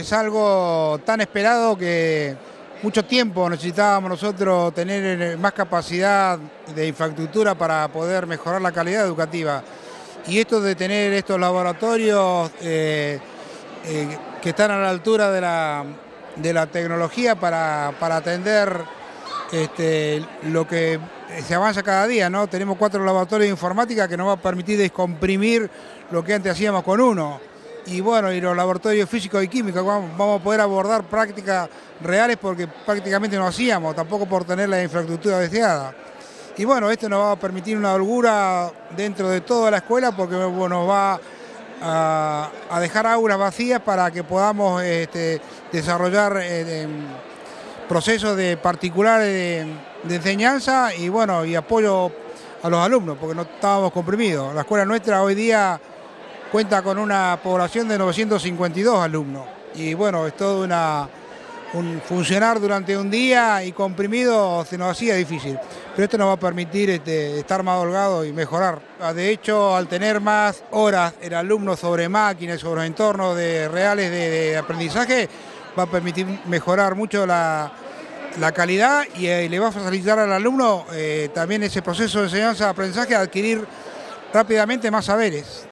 Es algo tan esperado que mucho tiempo necesitábamos nosotros tener más capacidad de infraestructura para poder mejorar la calidad educativa. Y esto de tener estos laboratorios que están a la altura de la tecnología para atender lo que se avanza cada día, ¿no? Tenemos 4 laboratorios de informática que nos va a permitir descomprimir lo que antes hacíamos con uno. Y bueno, y los laboratorios físicos y químicos vamos a poder abordar prácticas reales porque prácticamente no hacíamos, tampoco por tener la infraestructura deseada. Y bueno, esto nos va a permitir una holgura dentro de toda la escuela porque nos va a dejar aulas vacías para que podamos desarrollar procesos de particulares de enseñanza y bueno, y apoyo a los alumnos porque no estábamos comprimidos. La escuela nuestra hoy día cuenta con una población de 952 alumnos y bueno, es todo un funcionar durante un día y comprimido se nos hacía difícil, pero esto nos va a permitir estar más holgado y mejorar. De hecho, al tener más horas el alumno sobre máquinas, sobre los entornos reales de aprendizaje, va a permitir mejorar mucho la calidad y le va a facilitar al alumno también ese proceso de enseñanza-aprendizaje a adquirir rápidamente más saberes.